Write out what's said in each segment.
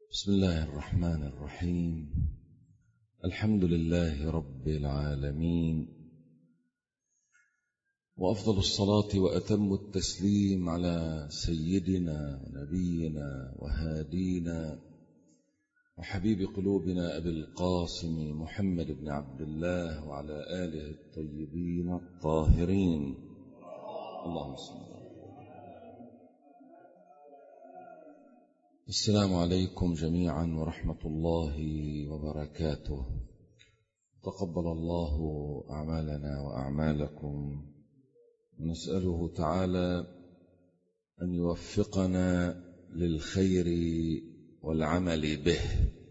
بسم الله الرحمن الرحيم. الحمد لله رب العالمين، وأفضل الصلاة وأتم التسليم على سيدنا ونبينا وهادينا وحبيب قلوبنا أبي القاسم محمد بن عبد الله وعلى آله الطيبين الطاهرين. اللهم صل على محمد. السلام عليكم جميعا ورحمة الله وبركاته. تقبل الله أعمالنا وأعمالكم، ونسأله تعالى أن يوفقنا للخير والعمل به.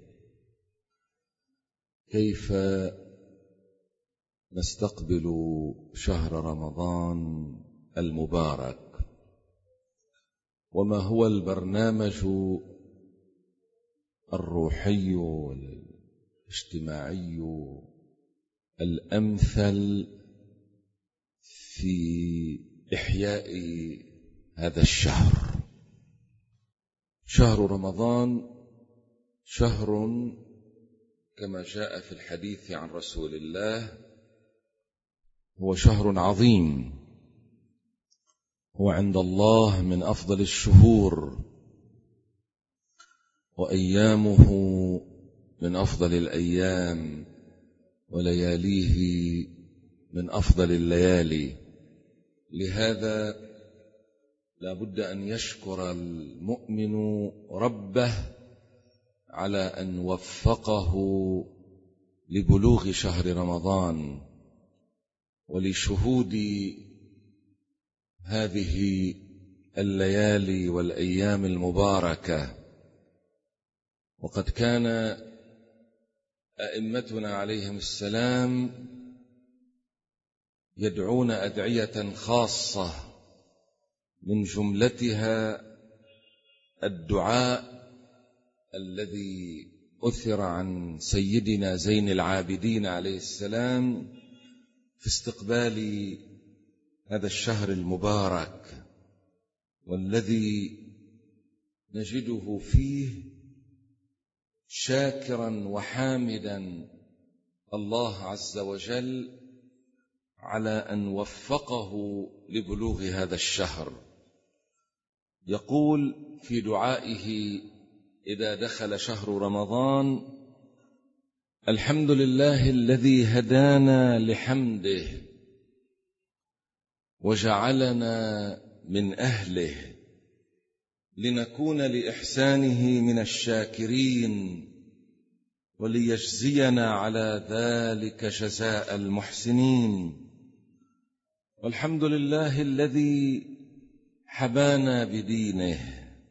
كيف نستقبل شهر رمضان المبارك؟ وما هو البرنامج الروحي والاجتماعي الأمثل في إحياء هذا الشهر؟ شهر رمضان شهر كما جاء في الحديث عن رسول الله هو شهر عظيم، هو عند الله من أفضل الشهور، وأيامه من أفضل الأيام، ولياليه من أفضل الليالي. لهذا لا بد أن يشكر المؤمن ربه على أن وفقه لبلوغ شهر رمضان ولشهود هذه الليالي والأيام المباركة. وقد كان أئمتنا عليهم السلام يدعون أدعية خاصة، من جملتها الدعاء الذي أثر عن سيدنا زين العابدين عليه السلام في استقبال هذا الشهر المبارك، والذي نجده فيه شاكرا وحامدا الله عز وجل على أن وفقه لبلوغ هذا الشهر. يقول في دعائه إذا دخل شهر رمضان: الحمد لله الذي هدانا لحمده وجعلنا من أهله لنكون لإحسانه من الشاكرين وليجزينا على ذلك جزاء المحسنين. والحمد لله الذي حبانا بدينه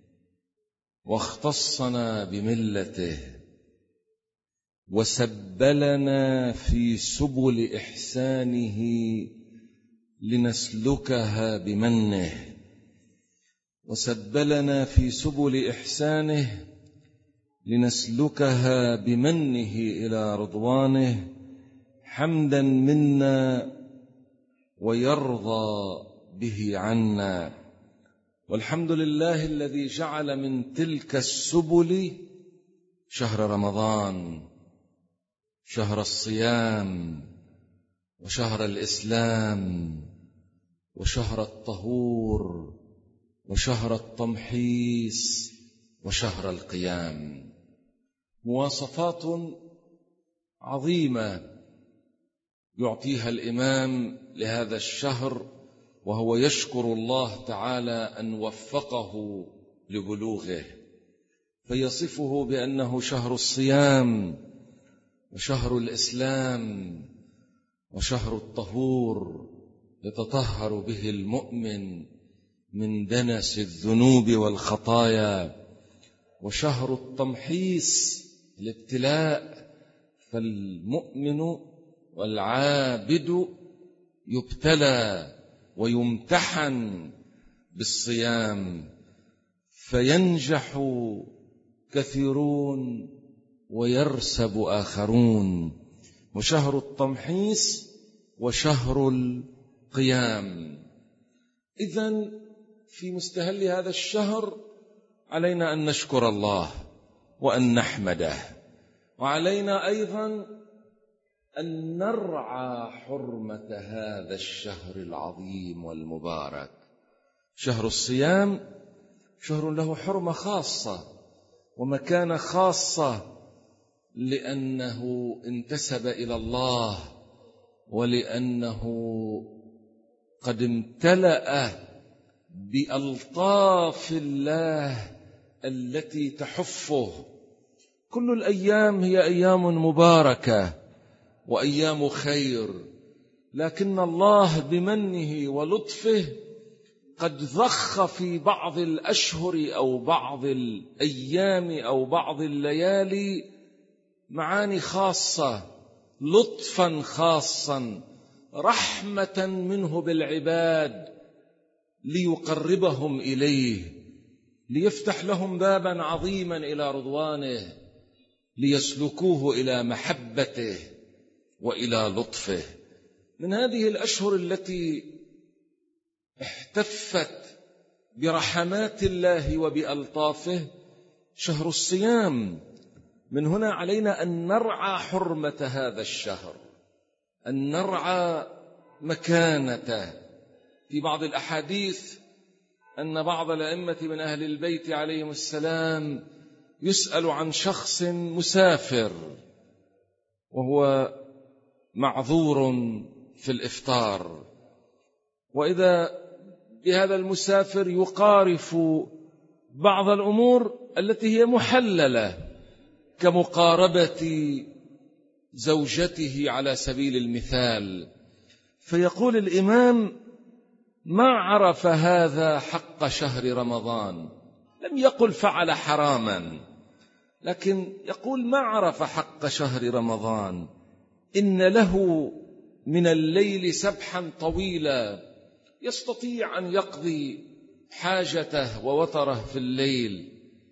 واختصنا بملته وسبلنا في سبل إحسانه لنسلكها بمنه، وسبلنا في سبل إحسانه لنسلكها بمنه إلى رضوانه، حمدا منا ويرضى به عنا. والحمد لله الذي جعل من تلك السبل شهر رمضان، شهر الصيام وشهر الإسلام وشهر الطهور وشهر التمحيص وشهر القيام. مواصفات عظيمة يعطيها الإمام لهذا الشهر، وهو يشكر الله تعالى أن وفقه لبلوغه، فيصفه بأنه شهر الصيام وشهر الإسلام وشهر الطهور يتطهر به المؤمن من دنس الذنوب والخطايا، وشهر التمحيص الابتلاء، فالمؤمن والعابد يبتلى ويمتحن بالصيام فينجح كثيرون ويرسب آخرون، وشهر التمحيص وشهر القيام. إذن في مستهل هذا الشهر علينا أن نشكر الله وأن نحمده. وعلينا أيضا أن نرعى حرمة هذا الشهر العظيم والمبارك. شهر الصيام شهر له حرمة خاصة ومكانة خاصة، لأنه انتسب إلى الله، ولأنه قد امتلأ بألطاف الله التي تحفه. كل الأيام هي أيام مباركة وأيام خير، لكن الله بمنه ولطفه قد ضخ في بعض الأشهر أو بعض الأيام أو بعض الليالي معاني خاصة، لطفا خاصا، رحمة منه بالعباد ليقربهم إليه، ليفتح لهم بابا عظيما إلى رضوانه، ليسلكوه إلى محبته وإلى لطفه. من هذه الأشهر التي احتفت برحمات الله وبألطافه شهر الصيام. من هنا علينا أن نرعى حرمة هذا الشهر، أن نرعى مكانته. في بعض الأحاديث أن بعض الأئمة من أهل البيت عليهم السلام يسأل عن شخص مسافر وهو معذور في الإفطار، وإذا بهذا المسافر يقارف بعض الأمور التي هي محللة كمقاربة زوجته على سبيل المثال، فيقول الإمام: ما عرف هذا حق شهر رمضان. لم يقل فعل حراما، لكن يقول ما عرف حق شهر رمضان. إن له من الليل سبحا طويلا، يستطيع أن يقضي حاجته ووتره في الليل،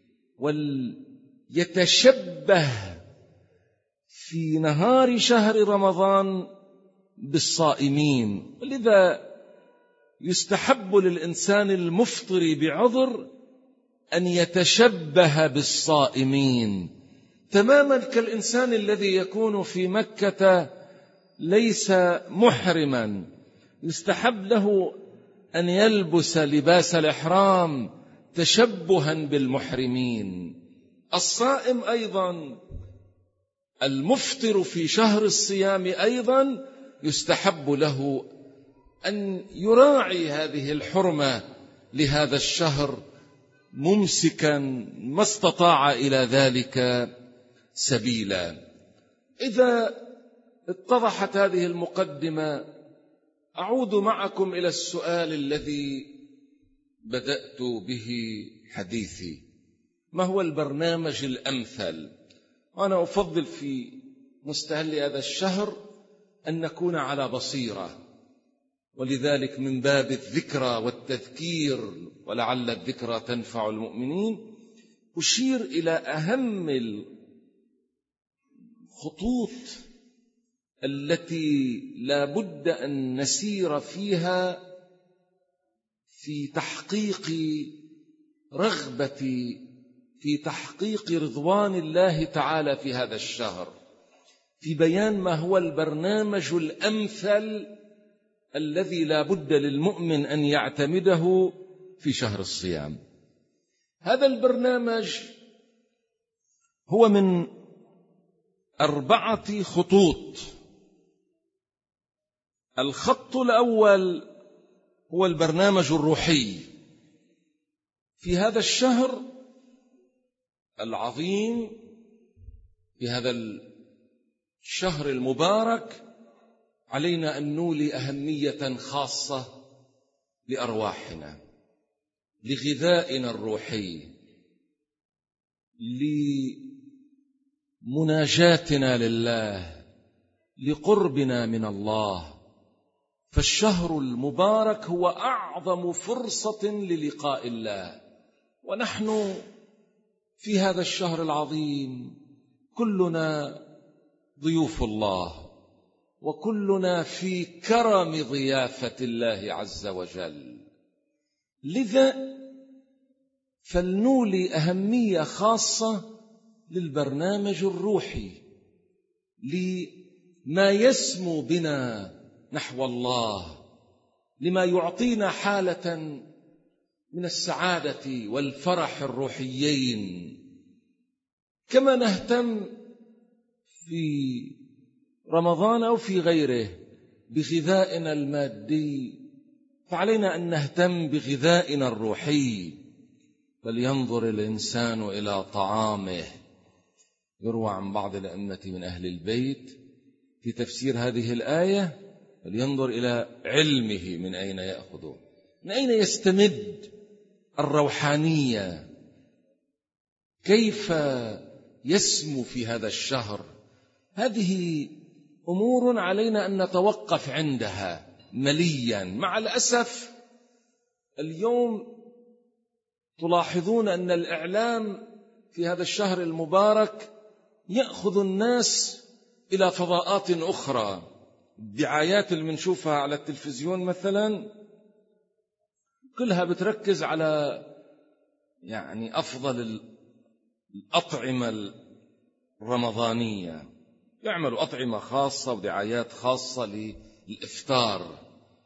وليتشبه في نهار شهر رمضان بالصائمين. ولذا يستحب للإنسان المفطر بعذر أن يتشبه بالصائمين، تماما كالإنسان الذي يكون في مكة ليس محرما، يستحب له أن يلبس لباس الإحرام تشبها بالمحرمين. الصائم أيضا، المفطر في شهر الصيام أيضا يستحب له أن يراعي هذه الحرمة لهذا الشهر، ممسكا ما استطاع إلى ذلك سبيلا. إذا اتضحت هذه المقدمة، أعود معكم إلى السؤال الذي بدأت به حديثي: ما هو البرنامج الأمثل؟ وأنا أفضل في مستهل هذا الشهر أن نكون على بصيرة، ولذلك من باب الذكرى والتذكير، ولعل الذكرى تنفع المؤمنين، أشير إلى أهم الخطوط التي لا بد أن نسير فيها في تحقيق رغبة، في تحقيق رضوان الله تعالى في هذا الشهر، في بيان ما هو البرنامج الأمثل الذي لا بد للمؤمن أن يعتمده في شهر الصيام. هذا البرنامج هو من 4 خطوط. الخط الأول هو البرنامج الروحي. في هذا الشهر العظيم، في هذا الشهر المبارك، علينا أن نولي أهمية خاصة لأرواحنا، لغذائنا الروحي، لمناجاتنا لله، لقربنا من الله. فالشهر المبارك هو أعظم فرصة للقاء الله، ونحن في هذا الشهر العظيم كلنا ضيوف الله، وكلنا في كرم ضيافة الله عز وجل. لذا فلنولي أهمية خاصة للبرنامج الروحي، لما يسمو بنا نحو الله، لما يعطينا حالة من السعادة والفرح الروحيين. كما نهتم في رمضان أو في غيره بغذائنا المادي، فعلينا أن نهتم بغذائنا الروحي. فلينظر الإنسان إلى طعامه. يروى عن بعض الأئمة من أهل البيت في تفسير هذه الآية: فلينظر إلى علمه من أين يأخذه، من أين يستمد الروحانية، كيف يسمو في هذا الشهر. هذه أمور علينا أن نتوقف عندها مليا. مع الأسف اليوم تلاحظون أن الإعلام في هذا الشهر المبارك يأخذ الناس إلى فضاءات أخرى. الدعايات اللي بنشوفها على التلفزيون مثلا كلها بتركز على أفضل الأطعمة الرمضانية، يعملوا أطعمة خاصة ودعايات خاصة للإفطار.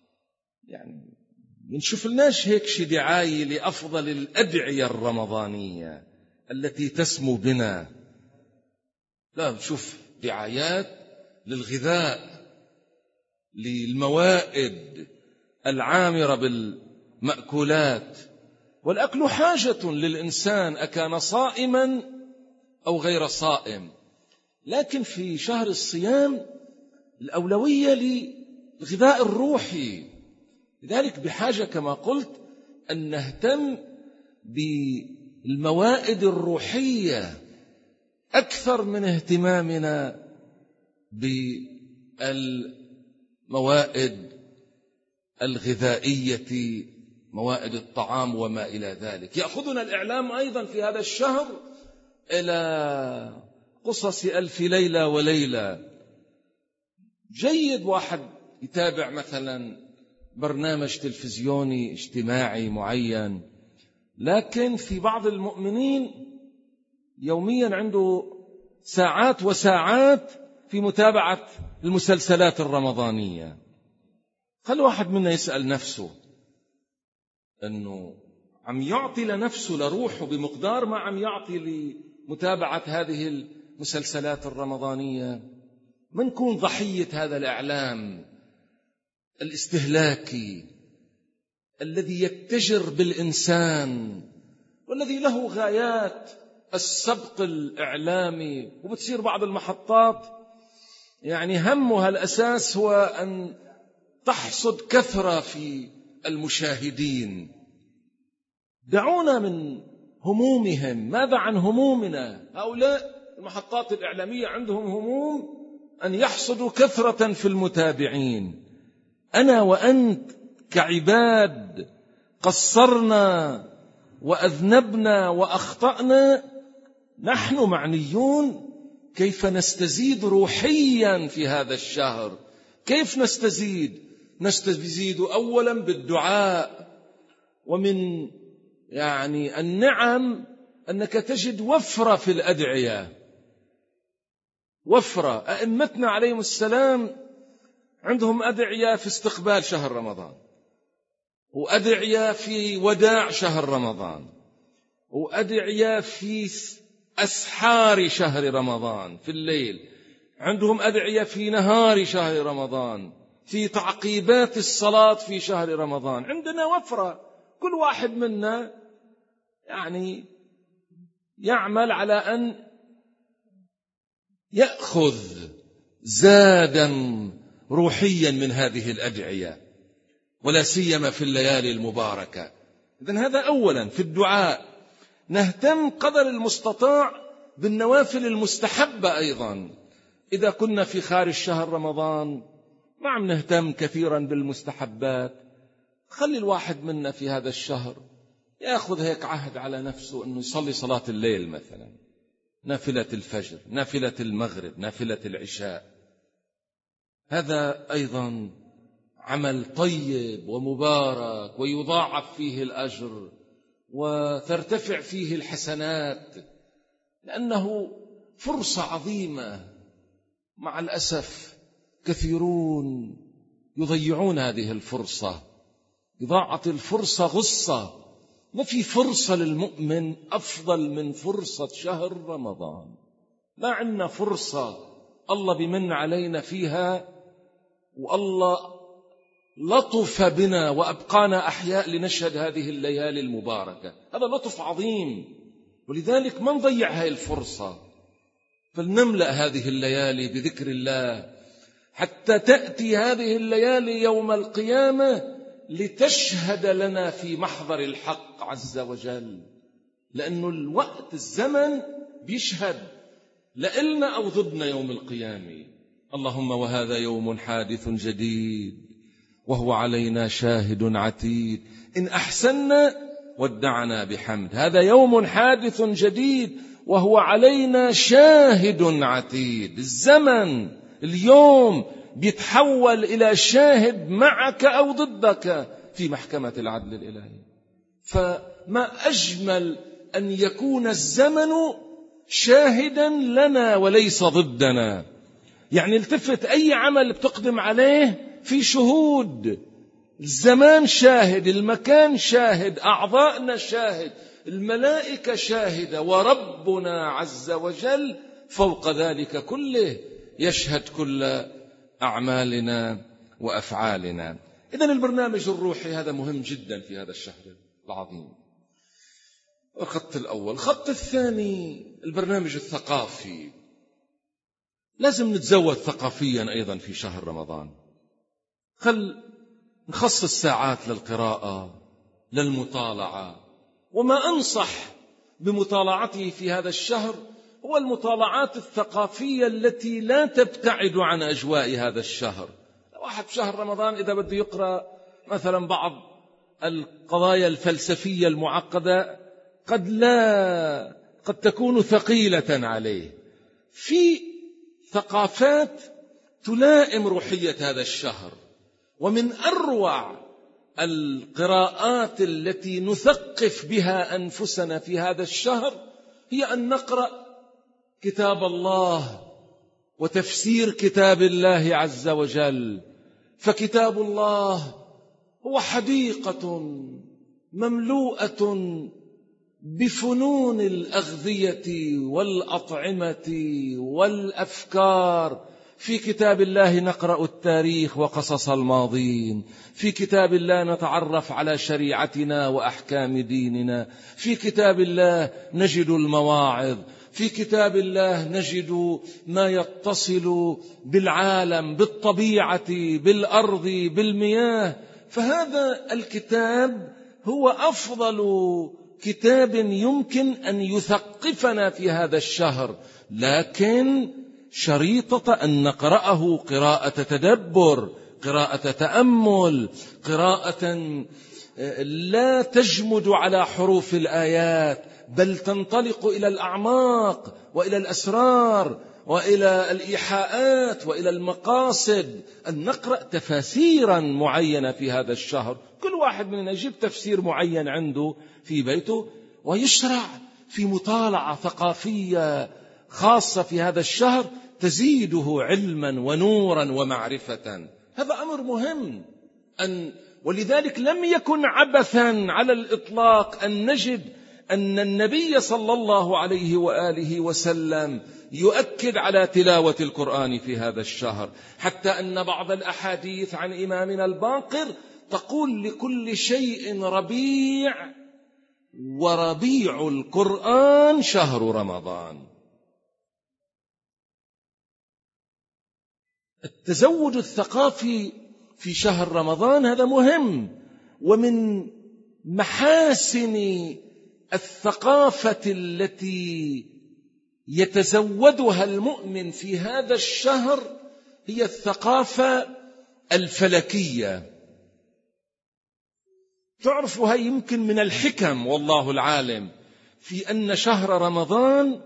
بنشوف لناش هيك شي دعاية لأفضل الأدعية الرمضانية التي تسمو بنا. لا، بنشوف دعايات للغذاء، للموائد العامرة بالمأكولات. والأكل حاجة للإنسان أكان صائما أو غير صائم، لكن في شهر الصيام الأولوية للغذاء الروحي. لذلك بحاجة كما قلت أن نهتم بالموائد الروحية أكثر من اهتمامنا بالموائد الغذائية، موائد الطعام وما إلى ذلك. يأخذنا الإعلام أيضا في هذا الشهر إلى قصص ألف ليلة وليلة. جيد واحد يتابع مثلا برنامج تلفزيوني اجتماعي معين، لكن في بعض المؤمنين يوميا عنده ساعات وساعات في متابعة المسلسلات الرمضانية. خلي واحد منا يسأل نفسه أنه عم يعطي لنفسه لروحه بمقدار ما عم يعطي لمتابعة هذه المسلسلات الرمضانية. ما نكون ضحية هذا الإعلام الاستهلاكي الذي يتجر بالإنسان والذي له غايات السبق الإعلامي. وبتصير بعض المحطات همها الأساس هو أن تحصد كثرة في المشاهدين. دعونا من همومهم. ماذا عن همومنا؟ هؤلاء المحطات الإعلامية عندهم هموم أن يحصدوا كثرة في المتابعين. أنا وأنت كعباد قصرنا وأذنبنا وأخطأنا، نحن معنيون كيف نستزيد روحيا في هذا الشهر. كيف نستزيد أولا بالدعاء، ومن النعم أنك تجد وفرة في الأدعية، وفرة. أئمتنا عليهم السلام عندهم أدعية في استقبال شهر رمضان، وأدعية في وداع شهر رمضان، وأدعية في أسحار شهر رمضان في الليل، عندهم أدعية في نهار شهر رمضان، في تعقيبات الصلاة في شهر رمضان. عندنا وفرة. كل واحد منا يعمل على أن يأخذ زادا روحيا من هذه الأدعية، ولا سيما في الليالي المباركة. إذن هذا أولا. في الدعاء نهتم قدر المستطاع بالنوافل المستحبة أيضا. إذا كنا في خارج شهر رمضان ما عم نهتم كثيرا بالمستحبات، خلي الواحد منا في هذا الشهر يأخذ هيك عهد على نفسه أنه يصلي صلاة الليل مثلا، نافلة الفجر، نافلة المغرب، نافلة العشاء. هذا أيضا عمل طيب ومبارك، ويضاعف فيه الأجر وترتفع فيه الحسنات، لأنه فرصة عظيمة. مع الأسف كثيرون يضيعون هذه الفرصة. إضاعة الفرصة غصة. ما في فرصة للمؤمن أفضل من فرصة شهر رمضان. ما عندنا فرصة الله بمن علينا فيها، والله لطف بنا وأبقانا أحياء لنشهد هذه الليالي المباركة. هذا لطف عظيم، ولذلك ما نضيع هذه الفرصة. فلنملأ هذه الليالي بذكر الله حتى تأتي هذه الليالي يوم القيامة لتشهد لنا في محضر الحق عز وجل، لأنه الوقت الزمن بيشهد لإلنا أو ضدنا يوم القيامة. اللهم وهذا يوم حادث جديد وهو علينا شاهد عتيد، إن أحسننا ودعنا بحمد. هذا يوم حادث جديد وهو علينا شاهد عتيد. الزمن اليوم بيتحول إلى شاهد معك أو ضدك في محكمة العدل الإلهي. فما أجمل أن يكون الزمن شاهدا لنا وليس ضدنا. يعني التفت، أي عمل بتقدم عليه في شهود. الزمان شاهد، المكان شاهد، أعضاءنا شاهد، الملائكة شاهدة، وربنا عز وجل فوق ذلك كله يشهد كل أعمالنا وأفعالنا. إذن البرنامج الروحي هذا مهم جدا في هذا الشهر العظيم. الخط الأول. الخط الثاني البرنامج الثقافي. لازم نتزود ثقافيا أيضا في شهر رمضان. نخصص ساعات للقراءة، للمطالعة. وما أنصح بمطالعته في هذا الشهر هو المطالعات الثقافية التي لا تبتعد عن أجواء هذا الشهر. واحد في شهر رمضان إذا بده يقرأ مثلا بعض القضايا الفلسفية المعقدة قد تكون ثقيلة عليه. في ثقافات تلائم روحية هذا الشهر، ومن أروع القراءات التي نثقف بها أنفسنا في هذا الشهر هي أن نقرأ كتاب الله وتفسير كتاب الله عز وجل. فكتاب الله هو حديقة مملوءة بفنون الأغذية والأطعمة والأفكار. في كتاب الله نقرأ التاريخ وقصص الماضين، في كتاب الله نتعرف على شريعتنا وأحكام ديننا، في كتاب الله نجد المواعظ، في كتاب الله نجد ما يتصل بالعالم، بالطبيعة، بالأرض، بالمياه. فهذا الكتاب هو أفضل كتاب يمكن أن يثقفنا في هذا الشهر، لكن شريطة أن نقرأه قراءة تدبر، قراءة تأمل، قراءة لا تجمد على حروف الآيات، بل تنطلق إلى الأعماق وإلى الأسرار وإلى الإيحاءات وإلى المقاصد. أن نقرأ تفاسيرا معينة في هذا الشهر. كل واحد مننا يجيب تفسير معين عنده في بيته ويشرع في مطالعة ثقافية خاصة في هذا الشهر تزيده علما ونورا ومعرفة. هذا أمر مهم. ولذلك لم يكن عبثا على الإطلاق أن نجد أن النبي صلى الله عليه وآله وسلم يؤكد على تلاوة القرآن في هذا الشهر، حتى أن بعض الأحاديث عن إمامنا الباقر تقول لكل شيء ربيع، وربيع القرآن شهر رمضان. التزود الثقافي في شهر رمضان هذا مهم. ومن محاسن الثقافة التي يتزودها المؤمن في هذا الشهر هي الثقافة الفلكية. تعرفوا هي يمكن من الحكم والله العالم في أن شهر رمضان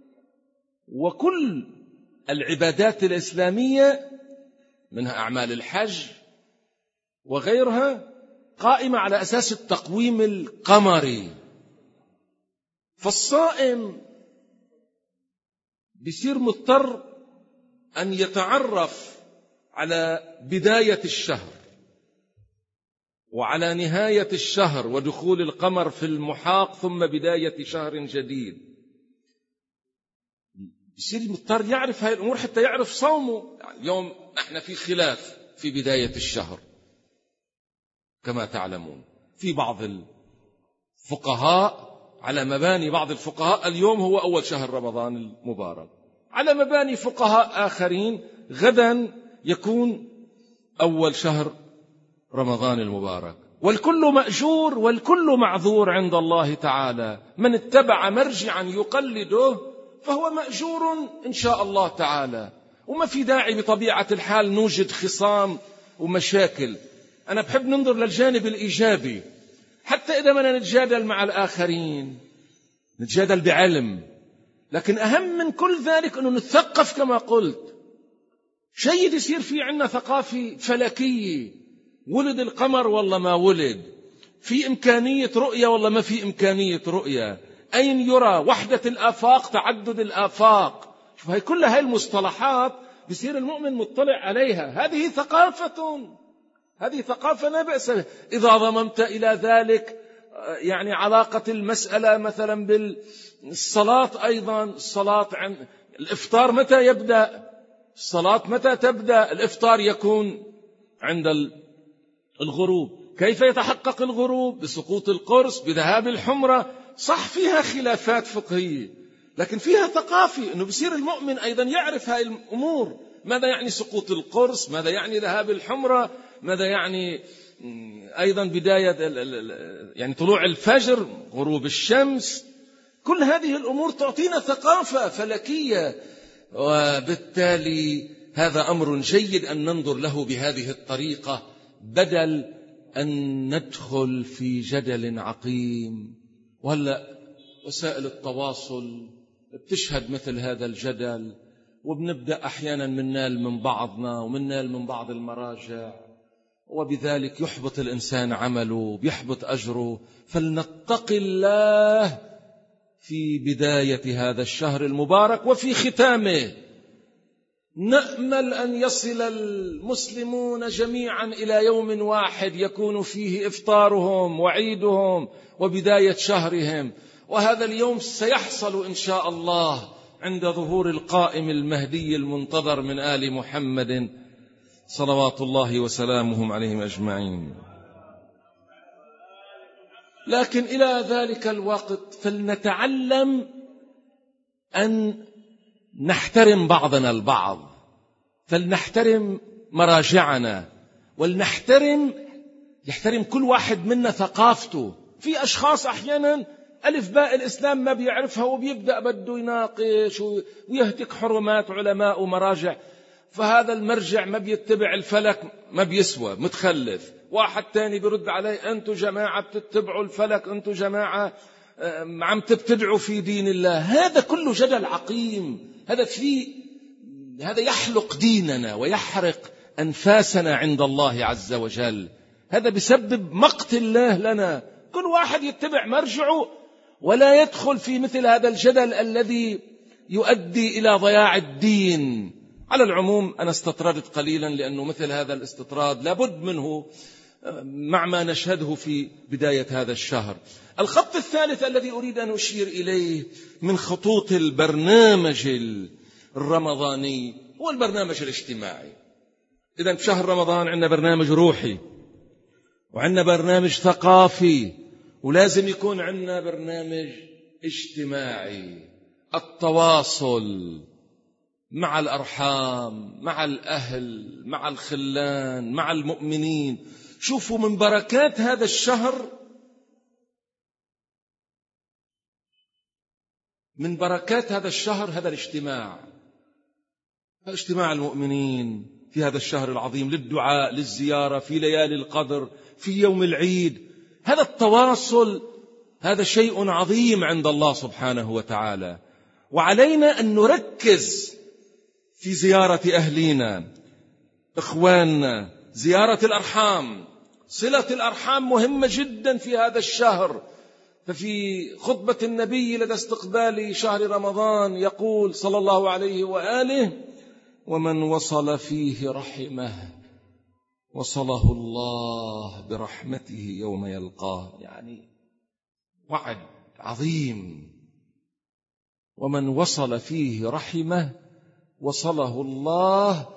وكل العبادات الإسلامية منها أعمال الحج وغيرها قائمة على أساس التقويم القمري. فالصائم بيصير مضطر أن يتعرف على بداية الشهر وعلى نهاية الشهر ودخول القمر في المحاق ثم بداية شهر جديد. بيصير مضطر يعرف هاي الأمور حتى يعرف صومه. يعني اليوم احنا في خلاف في بداية الشهر كما تعلمون، في بعض الفقهاء على مباني بعض الفقهاء اليوم هو أول شهر رمضان المبارك، على مباني فقهاء آخرين غدا يكون أول شهر رمضان المبارك. والكل مأجور والكل معذور عند الله تعالى. من اتبع مرجعا يقلده فهو مأجور إن شاء الله تعالى. وما في داعي بطبيعة الحال نوجد خصام ومشاكل. أنا بحب ننظر للجانب الإيجابي، حتى إذا ما نتجادل مع الآخرين نتجادل بعلم، لكن أهم من كل ذلك أنه نتثقف. كما قلت جيد يصير في عنا ثقافة فلكية، ولد القمر والله ما ولد، في إمكانية رؤية والله ما في إمكانية رؤية، أين يرى، وحدة الآفاق، تعدد الآفاق. شوف هاي كل هاي المصطلحات بيصير المؤمن مطلع عليها. هذه ثقافة لا بأس بها. إذا ضممت إلى ذلك يعني علاقة المسألة مثلا بالصلاة أيضا، الصلاة عن الإفطار متى يبدأ، الصلاة متى تبدأ، الإفطار يكون عند الغروب. كيف يتحقق الغروب؟ بسقوط القرص، بذهاب الحمرة. صح فيها خلافات فقهية، لكن فيها ثقافة أنه بصير المؤمن أيضا يعرف هاي الأمور. ماذا يعني سقوط القرص، ماذا يعني ذهاب الحمرة، ماذا يعني أيضا بداية يعني طلوع الفجر، غروب الشمس. كل هذه الأمور تعطينا ثقافة فلكية، وبالتالي هذا أمر جيد أن ننظر له بهذه الطريقة بدل أن ندخل في جدل عقيم. وهلأ وسائل التواصل بتشهد مثل هذا الجدل، وبنبدأ أحيانا مننال من بعضنا ومننال من بعض المراجع، وبذلك يحبط الإنسان عمله، بيحبط أجره. فلنتق الله في بداية هذا الشهر المبارك وفي ختامه. نأمل أن يصل المسلمون جميعا إلى يوم واحد يكون فيه إفطارهم وعيدهم وبداية شهرهم، وهذا اليوم سيحصل إن شاء الله عند ظهور القائم المهدي المنتظر من آل محمد صلوات الله وسلامهم عليهم أجمعين. لكن إلى ذلك الوقت فلنتعلم أن نحترم بعضنا البعض، فلنحترم مراجعنا، يحترم كل واحد منا ثقافته. في أشخاص أحيانا ألف باء الإسلام ما بيعرفها وبيبدأ بده يناقش ويهتك حرمات علماء ومراجع، فهذا المرجع ما بيتبع الفلك، ما بيسوى، متخلف. واحد تاني بيرد عليه أنتوا جماعة بتتبعوا الفلك، أنتوا جماعة عم تبتدعوا في دين الله. هذا كله جدل عقيم. هذا يحلق ديننا ويحرق أنفاسنا عند الله عز وجل. هذا بسبب مقت الله لنا. كل واحد يتبع مرجعه ولا يدخل في مثل هذا الجدل الذي يؤدي إلى ضياع الدين. على العموم أنا استطردت قليلا، لأنه مثل هذا الاستطراد لابد منه مع ما نشهده في بداية هذا الشهر. الخط الثالث الذي أريد أن أشير إليه من خطوط البرنامج الرمضاني هو البرنامج الاجتماعي. إذن في شهر رمضان عندنا برنامج روحي، وعندنا برنامج ثقافي، ولازم يكون عندنا برنامج اجتماعي. التواصل مع الأرحام، مع الأهل، مع الخلان، مع المؤمنين. شوفوا من بركات هذا الشهر، من بركات هذا الشهر هذا اجتماع المؤمنين في هذا الشهر العظيم، للدعاء، للزيارة، في ليالي القدر، في يوم العيد. هذا التواصل هذا شيء عظيم عند الله سبحانه وتعالى، وعلينا أن نركز في زيارة أهلينا، إخواننا، زيارة الأرحام. صلة الأرحام مهمة جدا في هذا الشهر. ففي خطبة النبي لدى استقبال شهر رمضان يقول صلى الله عليه وآله: ومن وصل فيه رحمه وصله الله برحمته يوم يلقاه. يعني وعد عظيم. ومن وصل فيه رحمه وصله الله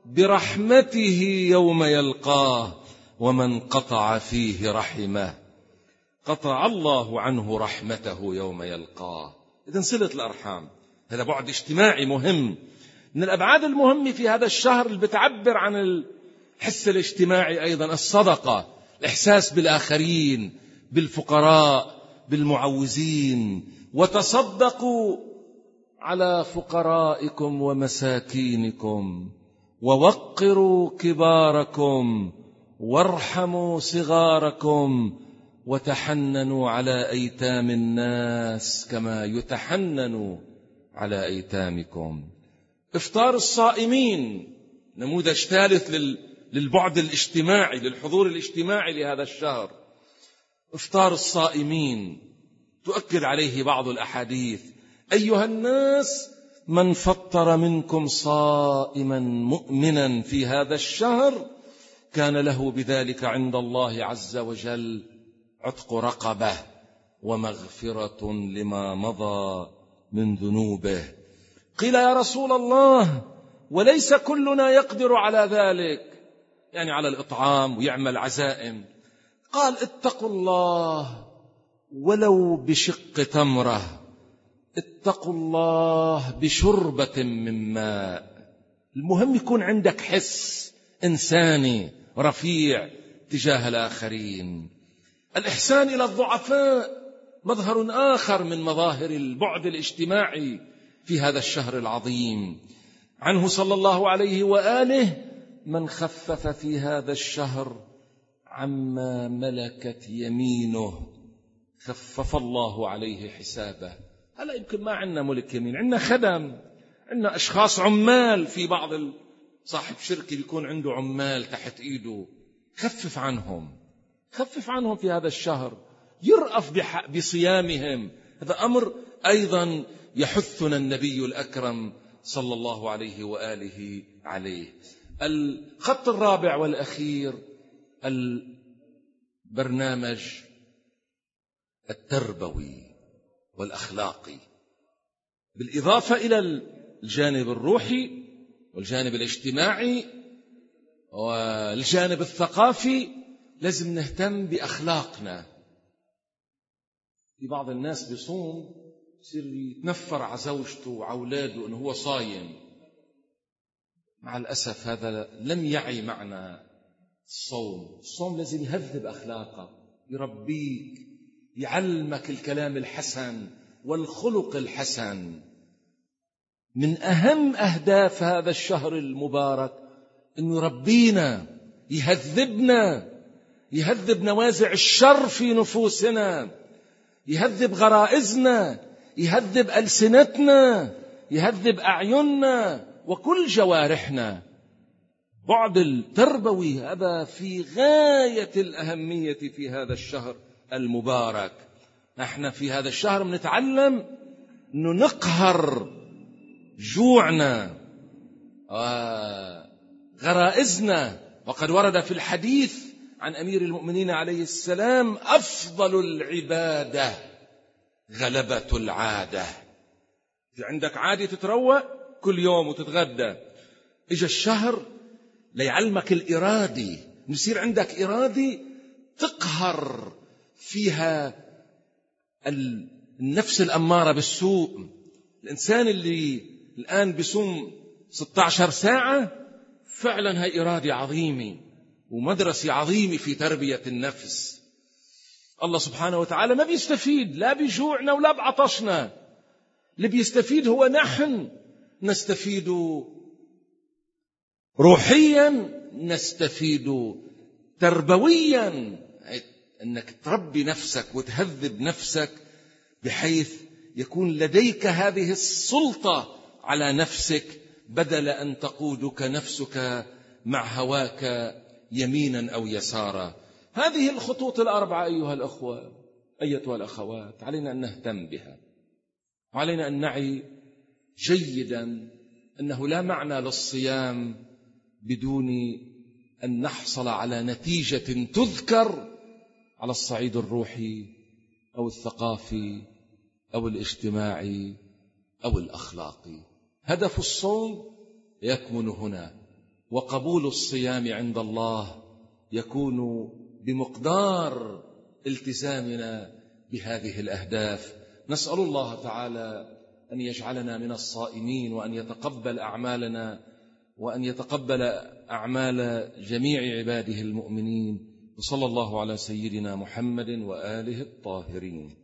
برحمته يوم يلقاه، ومن قطع فيه رحمه قطع الله عنه رحمته يوم يلقاه. إذن صلة الأرحام هذا بعد اجتماعي مهم من الأبعاد المهمة في هذا الشهر، اللي بتعبر عن الحس الاجتماعي أيضا، الصدقة، الإحساس بالآخرين، بالفقراء، بالمعوزين. وتصدقوا على فقرائكم ومساكينكم ووقروا كباركم وارحموا صغاركم وتحننوا على أيتام الناس كما يتحننوا على أيتامكم. إفطار الصائمين نموذج ثالث للبعد الاجتماعي، للحضور الاجتماعي لهذا الشهر. إفطار الصائمين تؤكد عليه بعض الأحاديث: أيها الناس، من فطر منكم صائما مؤمنا في هذا الشهر كان له بذلك عند الله عز وجل عتق رقبة ومغفرة لما مضى من ذنوبه. قيل: يا رسول الله، وليس كلنا يقدر على ذلك، يعني على الإطعام ويعمل عزائم. قال: اتقوا الله ولو بشق تمرة، اتقوا الله بشربة من ماء. المهم يكون عندك حس إنساني رفيع تجاه الآخرين. الإحسان إلى الضعفاء مظهر آخر من مظاهر البعد الاجتماعي في هذا الشهر العظيم. عنه صلى الله عليه وآله: من خفف في هذا الشهر عما ملكت يمينه خفف الله عليه حسابه. هلا يمكن ما عندنا ملك يمين، عندنا خدم، عندنا أشخاص عمال، في بعض صاحب شركة بيكون عنده عمال تحت إيده. خفف عنهم في هذا الشهر، يرأف بصيامهم. هذا أمر أيضا يحثنا النبي الأكرم صلى الله عليه وآله عليه. الخط الرابع والأخير البرنامج التربوي والأخلاقي، بالإضافة إلى الجانب الروحي والجانب الاجتماعي والجانب الثقافي. لازم نهتم بأخلاقنا. في بعض الناس بيصوم يصير يتنفر على زوجته وأولاده أنه هو صايم. مع الأسف هذا لم يعي معنى الصوم. الصوم لازم يهذب أخلاقك، يربيك، يعلمك الكلام الحسن والخلق الحسن. من أهم أهداف هذا الشهر المبارك أنه يربينا، يهذب نوازع الشر في نفوسنا، يهذب غرائزنا، يهذب ألسنتنا، يهذب أعيننا وكل جوارحنا. بعد التربوي هذا في غاية الأهمية في هذا الشهر المبارك. نحن في هذا الشهر بنتعلم أنه نقهر جوعنا وغرائزنا. وقد ورد في الحديث عن أمير المؤمنين عليه السلام: أفضل العبادة غلبة العادة. في عندك عادة تتروق كل يوم وتتغدى، إجا الشهر ليعلمك الإرادة، نصير عندك إرادة تقهر فيها النفس الأمارة بالسوء. الإنسان اللي الآن بيصوم 16 ساعة فعلا هي إرادة عظيمة ومدرسة عظيمة في تربية النفس. الله سبحانه وتعالى ما بيستفيد لا بجوعنا ولا بعطشنا، اللي بيستفيد هو نحن. نستفيد روحيا، نستفيد تربويا، أنك تربي نفسك وتهذب نفسك بحيث يكون لديك هذه السلطة على نفسك، بدل أن تقودك نفسك مع هواك يمينا أو يسارا. هذه الخطوط الأربعة أيها الأخوة أيتها الأخوات، علينا أن نهتم بها، وعلينا أن نعي جيدا أنه لا معنى للصيام بدون أن نحصل على نتيجة تذكر على الصعيد الروحي أو الثقافي أو الاجتماعي أو الأخلاقي. هدف الصوم يكمن هنا، وقبول الصيام عند الله يكون بمقدار التزامنا بهذه الأهداف. نسأل الله تعالى أن يجعلنا من الصائمين، وأن يتقبل أعمالنا، وأن يتقبل أعمال جميع عباده المؤمنين. وصلى الله على سيدنا محمد وآله الطاهرين.